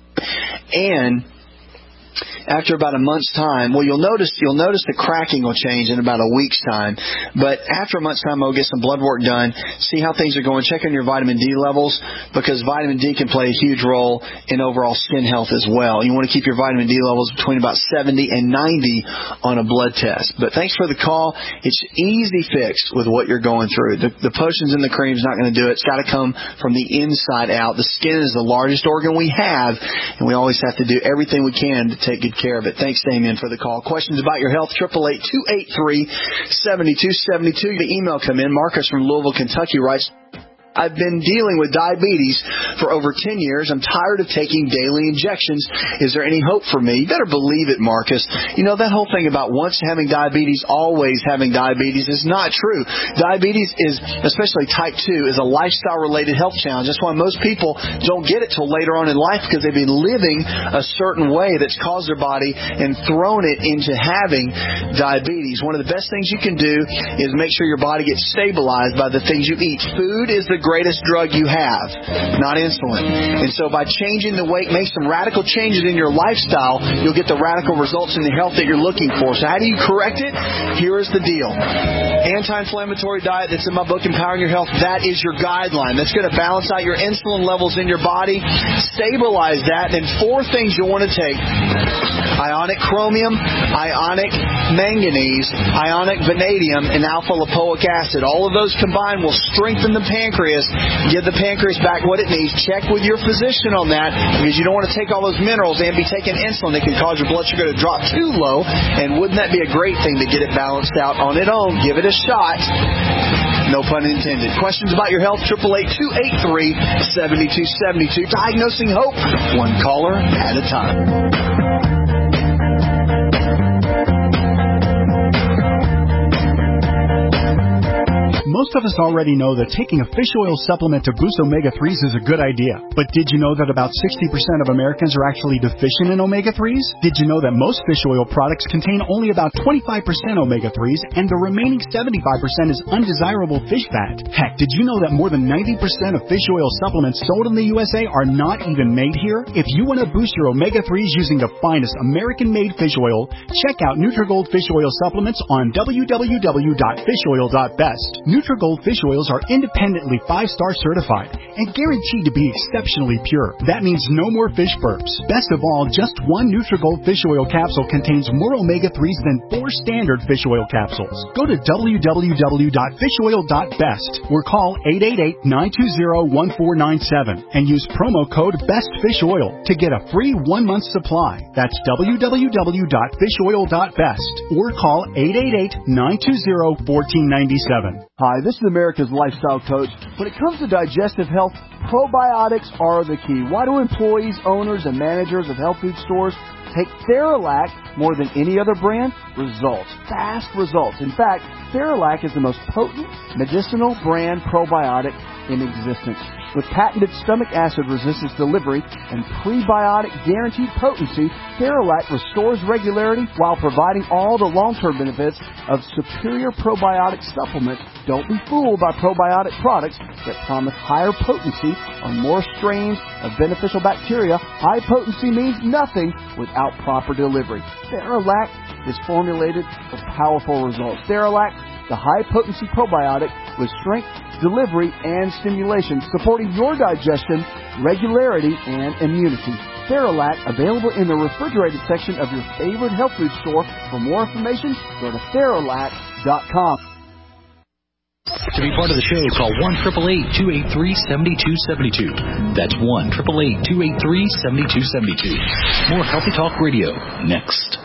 and after about a month's time, well, you'll notice you'll notice the cracking will change in about a week's time. But after a month's time, I'll get some blood work done, see how things are going, check on your vitamin D levels, because vitamin D can play a huge role in overall skin health as well. You want to keep your vitamin D levels between about seventy and ninety on a blood test. But thanks for the call. It's easy fix with what you're going through. The, the potions and the cream's not going to do it. It's got to come from the inside out. The skin is the largest organ we have, and we always have to do everything we can to take good care of it. Thanks, Damien, for the call. Questions about your health? eight eight eight, two eight three, seven two seven two. The email come in. Marcus from Louisville, Kentucky writes, I've been dealing with diabetes for over ten years. I'm tired of taking daily injections. Is there any hope for me? You better believe it, Marcus. You know, that whole thing about once having diabetes, always having diabetes is not true. Diabetes is, especially type two, is a lifestyle-related health challenge. That's why most people don't get it till later on in life, because they've been living a certain way that's caused their body and thrown it into having diabetes. One of the best things you can do is make sure your body gets stabilized by the things you eat. Food is the greatest drug you have, not insulin. And so by changing the weight, make some radical changes in your lifestyle, you'll get the radical results in the health that you're looking for. So how do you correct it? Here is the deal. Anti-inflammatory diet that's in my book, Empowering Your Health, that is your guideline. That's going to balance out your insulin levels in your body, stabilize that, and four things you'll want to take ionic chromium, ionic manganese, ionic vanadium, and alpha-lipoic acid. All of those combined will strengthen the pancreas, give the pancreas back what it needs. Check with your physician on that, because you don't want to take all those minerals and be taking insulin that can cause your blood sugar to drop too low. And wouldn't that be a great thing to get it balanced out on its own? Give it a shot. No pun intended. Questions about your health? eight eight eight, two eight three, seven two seven two. Diagnosing Hope, one caller at a time. Most of us already know that taking a fish oil supplement to boost omega threes is a good idea. But did you know that about sixty percent of Americans are actually deficient in omega threes? Did you know that most fish oil products contain only about twenty-five percent omega threes and the remaining seventy-five percent is undesirable fish fat? Heck, did you know that more than ninety percent of fish oil supplements sold in the U S A are not even made here? If you want to boost your omega threes using the finest American-made fish oil, check out Nutrigold Fish Oil Supplements on w w w dot fish oil dot best. Nutrigold fish oils are independently five-star certified and guaranteed to be exceptionally pure. That means no more fish burps. Best of all, just one Nutrigold fish oil capsule contains more omega threes than four standard fish oil capsules. Go to w w w dot fish oil dot best or call eight eight eight, nine two zero, one four nine seven and use promo code BESTFISHOIL to get a free one-month supply. That's w w w dot fish oil dot best or call eight eight eight, nine two zero, one four nine seven. Hi, this is America's Lifestyle Coach. When it comes to digestive health, probiotics are the key. Why do employees, owners, and managers of health food stores take Theralac more than any other brand? Results. Fast results. In fact, Theralac is the most potent medicinal brand probiotic in existence. With patented stomach acid resistance delivery and prebiotic guaranteed potency, Theralac restores regularity while providing all the long-term benefits of superior probiotic supplements. Don't be fooled by probiotic products that promise higher potency or more strains of beneficial bacteria. High potency means nothing without proper delivery. Theralac is formulated for powerful results. Theralac, the high-potency probiotic with strength, delivery, and stimulation, supporting your digestion, regularity, and immunity. Theralac, available in the refrigerated section of your favorite health food store. For more information, go to Theralac dot com. To be part of the show, call one eight eight eight, two eight three, seven two seven two. That's one eight eight eight, two eight three, seven two seven two. More Healthy Talk Radio next.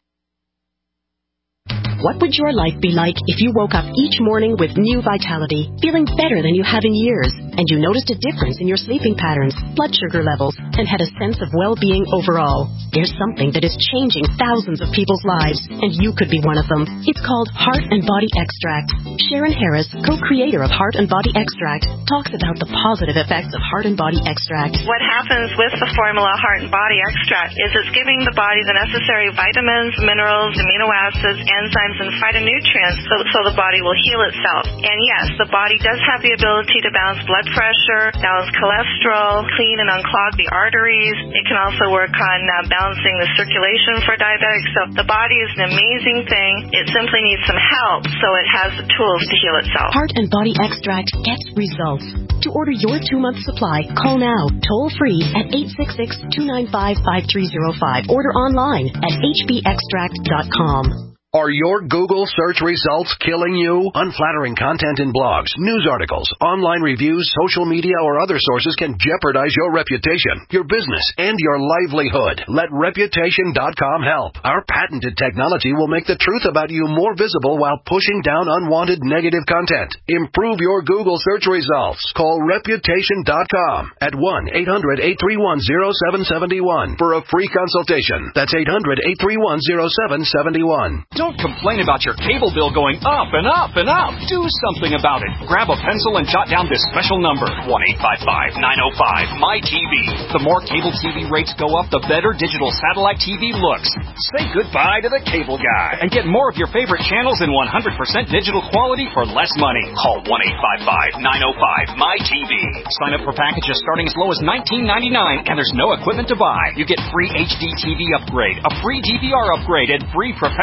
What would your life be like if you woke up each morning with new vitality, feeling better than you have in years, and you noticed a difference in your sleeping patterns, blood sugar levels, and had a sense of well-being overall? There's something that is changing thousands of people's lives, and you could be one of them. It's called Heart and Body Extract. Sharon Harris, co-creator of Heart and Body Extract, talks about the positive effects of Heart and Body Extract. What happens with the formula Heart and Body Extract is it's giving the body the necessary vitamins, minerals, amino acids, enzymes, and phytonutrients so, so the body will heal itself. And yes, the body does have the ability to balance blood pressure, balance cholesterol, clean and unclog the arteries. It can also work on uh, balancing the circulation for diabetics. So the body is an amazing thing. It simply needs some help so it has the tools to heal itself. Heart and Body Extract gets results. To order your two-month supply, call now, toll-free at eight six six, two nine five, five three zero five. Order online at h b extract dot com. Are your Google search results killing you? Unflattering content in blogs, news articles, online reviews, social media, or other sources can jeopardize your reputation, your business, and your livelihood. Let Reputation dot com help. Our patented technology will make the truth about you more visible while pushing down unwanted negative content. Improve your Google search results. Call Reputation dot com at one eight hundred, eight three one, zero seven seven one for a free consultation. That's eight hundred, eight three one, zero seven seven one. Don't complain about your cable bill going up and up and up. Do something about it. Grab a pencil and jot down this special number, one eight five five, nine oh five, M Y T V. The more cable T V rates go up, the better digital satellite T V looks. Say goodbye to the cable guy and get more of your favorite channels in one hundred percent digital quality for less money. Call one eight five five, nine oh five, M Y T V. Sign up for packages starting as low as nineteen ninety-nine, and there's no equipment to buy. You get free H D T V upgrade, a free D V R upgrade, and free professional installation.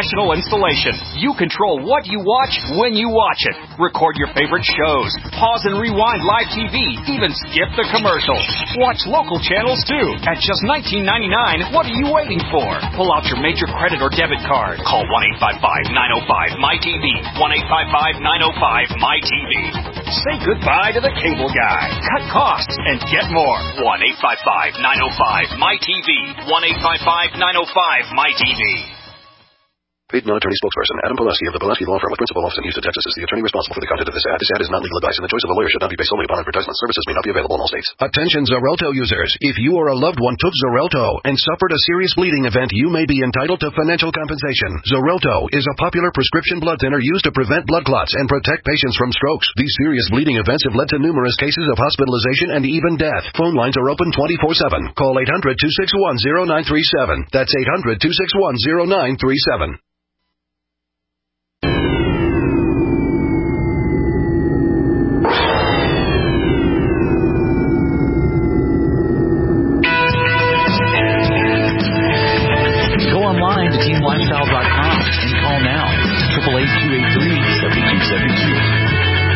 installation. You control what you watch when you watch it. Record your favorite shows. Pause and rewind live T V. Even skip the commercials. Watch local channels too. At just nineteen ninety-nine dollars, what are you waiting for? Pull out your major credit or debit card. Call one eight five five, nine oh five, M Y T V. one eight five five, nine oh five, M Y T V. Say goodbye to the cable guy. Cut costs and get more. one eight five five, nine oh five, M Y T V. one eight five five, nine oh five, M Y T V. Paid non-attorney spokesperson Adam Pulaski of the Pulaski Law Firm with principal office in Houston, Texas is the attorney responsible for the content of this ad. This ad is not legal advice, and the choice of a lawyer should not be based solely upon advertisement. Services may not be available in all states. Attention Xarelto users. If you or a loved one took Xarelto and suffered a serious bleeding event, you may be entitled to financial compensation. Xarelto is a popular prescription blood thinner used to prevent blood clots and protect patients from strokes. These serious bleeding events have led to numerous cases of hospitalization and even death. Phone lines are open twenty-four seven. Call eight hundred, two six one, zero nine three seven. That's eight hundred, two six one, zero nine three seven. team lifestyle dot com and call now. eight eight eight, two eight three, seven two seven two.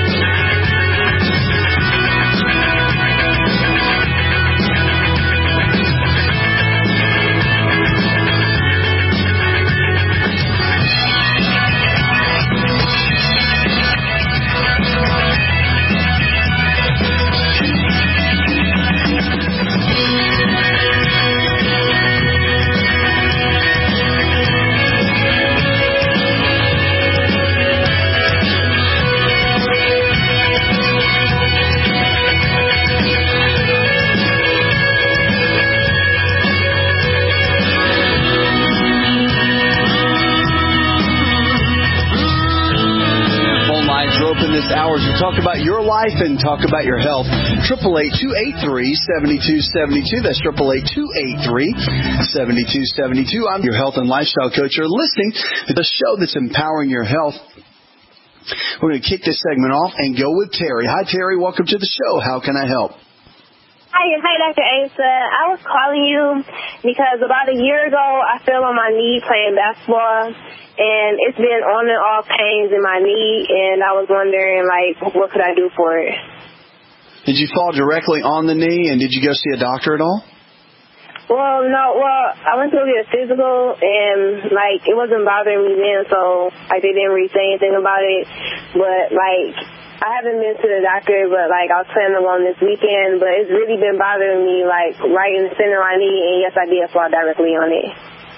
Hours to talk about your life and talk about your health. eight eight eight, two eight three, seven two seven two. That's eight eight eight, two eight three, seven two seven two. I'm your health and lifestyle coach. You're listening to the show that's empowering your health. We're going to kick this segment off and go with Terry. Hi, Terry. Welcome to the show. How can I help? Hi, hi, Doctor Asa. I was calling you because about a year ago, I fell on my knee playing basketball, and it's been on and off pains in my knee, and I was wondering, like, what could I do for it? Did you fall directly on the knee, and did you go see a doctor at all? Well, no, well, I went to go get a physical, and, like, it wasn't bothering me then, so, like, they didn't really say anything about it, but, like, I haven't been to the doctor, but, like, I was planning on going this weekend, but it's really been bothering me, like, right in the center of my knee, and yes, I did fall directly on it.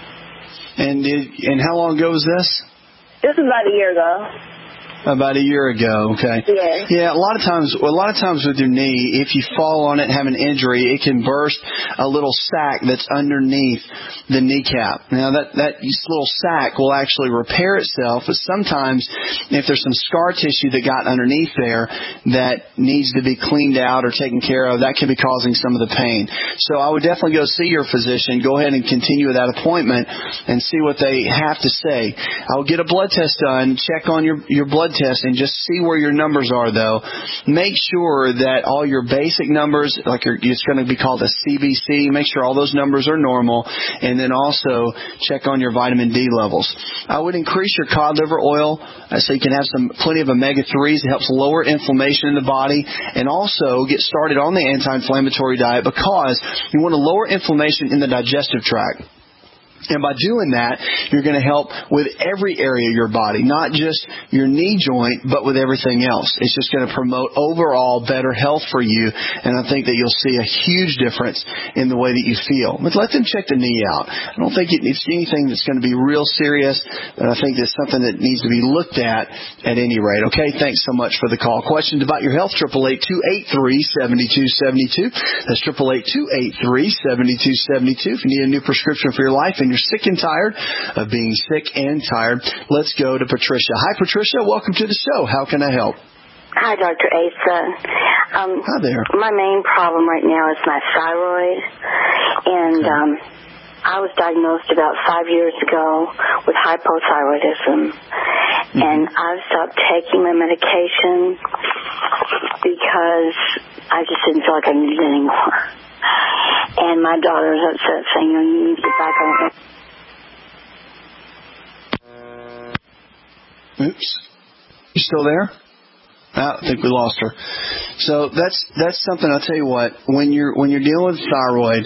And did, and how long ago was this? This was about a year ago. About a year ago, okay. Yeah. Yeah, a lot of times, a lot of times with your knee, if you fall on it and have an injury, it can burst a little sac that's underneath the kneecap. Now, that, that little sac will actually repair itself, but sometimes if there's some scar tissue that got underneath there that needs to be cleaned out or taken care of, that could be causing some of the pain. So I would definitely go see your physician. Go ahead and continue with that appointment and see what they have to say. I'll get a blood test done, check on your, your blood test and just see where your numbers are, though. Make sure that all your basic numbers, like your, it's going to be called a C B C, make sure all those numbers are normal, and then also check on your vitamin D levels. I would increase your cod liver oil uh, so you can have some plenty of omega threes. It helps lower inflammation in the body, and also get started on the anti-inflammatory diet because you want to lower inflammation in the digestive tract. And by doing that, you're going to help with every area of your body, not just your knee joint, but with everything else. It's just going to promote overall better health for you, and I think that you'll see a huge difference in the way that you feel. But let them check the knee out. I don't think it's anything that's going to be real serious, but I think it's something that needs to be looked at at any rate. Okay, thanks so much for the call. Questions about your health, eight eight eight, two eight three, seven two seven two. That's eight eight eight, two eight three, seven two seven two. If you need a new prescription for your life and you're sick and tired of being sick and tired, let's go to Patricia. Hi, Patricia. Welcome to the show. How can I help? Hi, Doctor Asa. Um, Hi there. My main problem right now is my thyroid, and um, I was diagnosed about five years ago with hypothyroidism, mm-hmm. and I've stopped taking my medication because I just didn't feel like I needed it anymore. And my daughter's upset saying, you know, you need to get back on it. Oops. You still there? I think we lost her. So that's that's something. I'll tell you what. When you're when you're dealing with thyroid,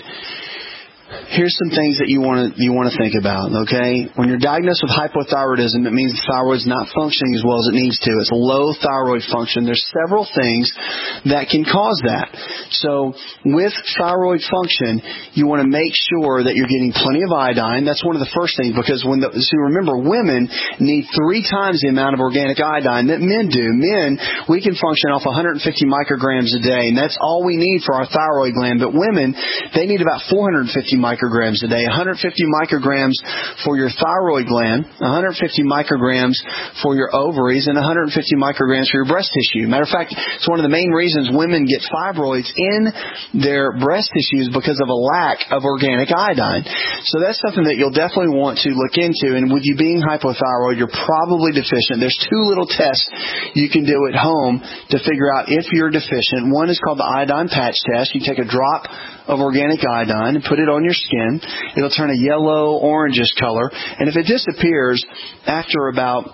here's some things that you want to you want to think about, okay? When you're diagnosed with hypothyroidism, it means the thyroid's not functioning as well as it needs to. It's low thyroid function. There's several things that can cause that. So with thyroid function, you want to make sure that you're getting plenty of iodine. That's one of the first things, because when the, so remember, women need three times the amount of organic iodine that men do. Men, we can function off one hundred fifty micrograms a day, and that's all we need for our thyroid gland. But women, they need about four hundred fifty micrograms a day. one hundred fifty micrograms for your thyroid gland, one hundred fifty micrograms for your ovaries, and one hundred fifty micrograms for your breast tissue. Matter of fact, it's one of the main reasons women get fibroids in their breast tissues, because of a lack of organic iodine. So that's something that you'll definitely want to look into. And with you being hypothyroid, you're probably deficient. There's two little tests you can do at home to figure out if you're deficient. One is called the iodine patch test. You take a drop of organic iodine and put it on your skin. It'll turn a yellow, orangish color. And if it disappears after about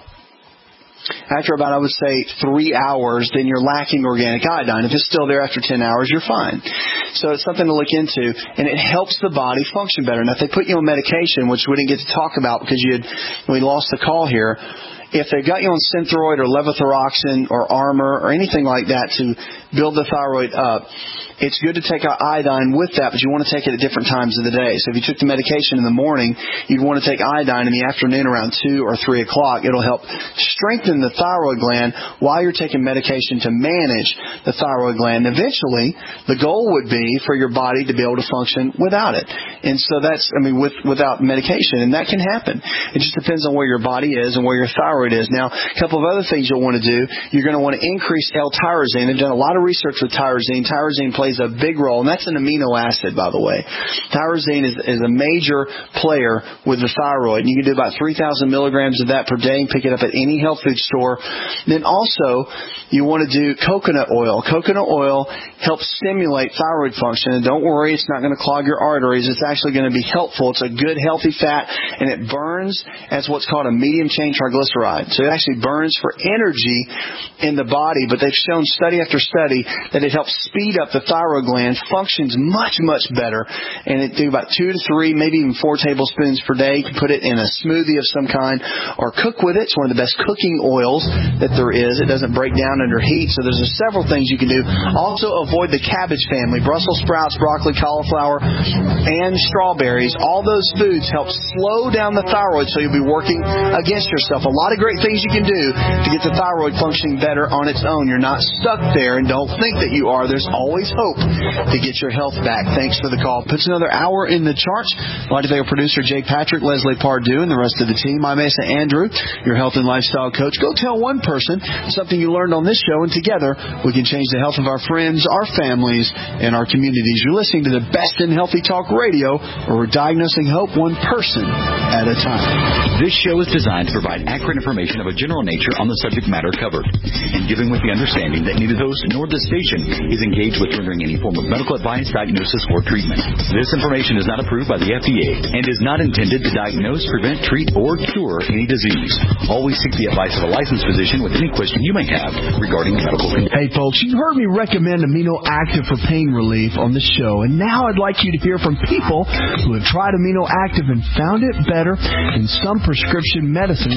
After about, I would say, three hours, then you're lacking organic iodine. If it's still there after ten hours, you're fine. So it's something to look into, and it helps the body function better. Now, if they put you on medication, which we didn't get to talk about because you had, we lost the call here, if they got you on Synthroid or levothyroxine or Armour or anything like that to build the thyroid up, it's good to take iodine with that, but you want to take it at different times of the day. So if you took the medication in the morning, you'd want to take iodine in the afternoon around two or three o'clock. It'll help strengthen the thyroid gland while you're taking medication to manage the thyroid gland. Eventually, the goal would be for your body to be able to function without it. And so that's, I mean, with without medication, and that can happen. It just depends on where your body is and where your thyroid is. Now, a couple of other things you'll want to do, you're going to want to increase L-tyrosine. They've done a lot of research with tyrosine. Tyrosine plays a big role, and that's an amino acid, by the way. Tyrosine is, is a major player with the thyroid. You can do about three thousand milligrams of that per day and pick it up at any health food store. Then also, you want to do coconut oil. Coconut oil helps stimulate thyroid function, and don't worry, it's not going to clog your arteries. It's actually going to be helpful. It's a good, healthy fat, and it burns as what's called a medium-chain triglyceride. So it actually burns for energy in the body, but they've shown study after study that it helps speed up the thyroid gland, functions much, much better, and it do about two to three, maybe even four tablespoons per day. You can put it in a smoothie of some kind or cook with it. It's one of the best cooking oils that there is. It doesn't break down under heat, so there's several things you can do. Also, avoid the cabbage family, Brussels sprouts, broccoli, cauliflower, and strawberries. All those foods help slow down the thyroid, so you'll be working against yourself. A lot of great things you can do to get the thyroid functioning better on its own. You're not stuck there, and don't think that you are. There's always hope to get your health back. Thanks for the call. Puts another hour in the charts. I'd like to thank our producer, Jake Patrick, Leslie Pardue, and the rest of the team. I'm Asa Andrew, your health and lifestyle coach. Go tell one person something you learned on this show, and together we can change the health of our friends, our families, and our communities. You're listening to the best in healthy talk radio, where we're diagnosing hope one person at a time. This show is designed to provide accurate information of a general nature on the subject matter covered, and given with the understanding that neither host nor the station is engaged with rendering any form of medical advice, diagnosis, or treatment. This information is not approved by the F D A and is not intended to diagnose, prevent, treat, or cure any disease. Always seek the advice of a licensed physician with any question you may have regarding medical conditions. Hey folks, you heard me recommend Amino Active for pain relief on the show, and now I'd like you to hear from people who have tried Amino Active and found it better than some prescription medicine.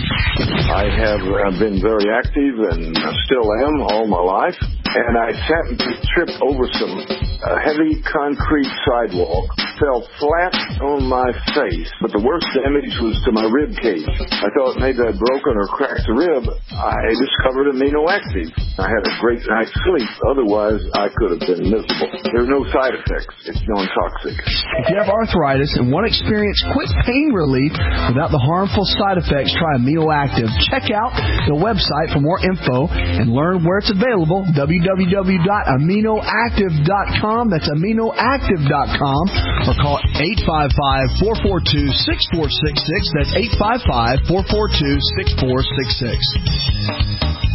I have uh, been very active and still am all my life, and I happened to trip over some uh, heavy concrete sidewalk, fell flat on my face, but the worst damage was to my rib cage. I thought maybe I'd broken or cracked the rib. I discovered Amino Active. I had a great night's sleep. Otherwise, I could have been miserable. There are no side effects. It's non-toxic. If you have arthritis and want to experience quick pain relief without the harmful side effects, try Amino Active. Check out the website for more info and learn where it's available, w w w dot amino active dot com. That's amino active dot com. Or call eight five five, four four two, six four six six. That's eight five five, four four two, six four six six.